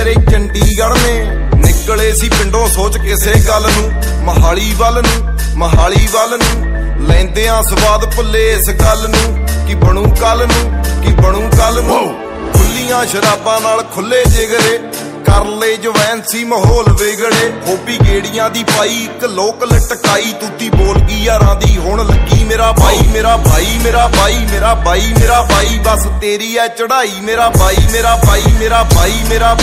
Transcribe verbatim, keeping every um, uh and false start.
ਤੇਰੇ ਚੰਡੀਗੜ੍ਹ ਨੇ। ਨਿਕਲੇ ਸੀ ਪਿੰਡੋਂ ਸੋਚ ਕਿਸੇ ਗੱਲ ਨੂੰ, ਮਹਾਲੀ ਵੱਲ ਨੂੰ ਮਹਾਲੀ ਵੱਲ ਨੂੰ। ਲੈਂਦਿਆਂ ਸਵਾਦ ਭੁੱਲੇ ਇਸ ਗੱਲ ਨੂੰ, ਕੀ ਬਣੂ ਕੱਲ ਨੂੰ ਕੀ ਬਣੂ ਕੱਲ ਨੂੰ। ਖੁੱਲੀਆਂ ਸ਼ਰਾਬਾਂ ਨਾਲ ਖੁੱਲੇ ਜਿਗਰੇ, ਕਰ ਲੈ ਜਵੈਨ ਸੀ ਮਾਹੌਲ ਵਿਗੜੇ। ਹੋਬੀ ਗੇੜੀਆਂ ਦੀ ਪਾਈ ਇੱਕ ਲੋਕ ਲਟਕਾਈ, ਤੂਤੀ ਬੋਲ ਗਈ ਯਾਰਾਂ ਦੀ ਹੁਣ ਲੱਗੀ ਮੇਰਾ ਬਾਈ। ਮੇਰਾ ਬਾਈ ਮੇਰਾ ਬਾਈ ਮੇਰਾ ਬਾਈ ਮੇਰਾ ਬਾਈ, ਬਸ ਤੇਰੀ ਐ ਚੜਾਈ। ਮੇਰਾ ਬਾਈ ਮੇਰਾ ਬਾਈ ਮੇਰਾ ਬਾਈ ਮੇਰਾ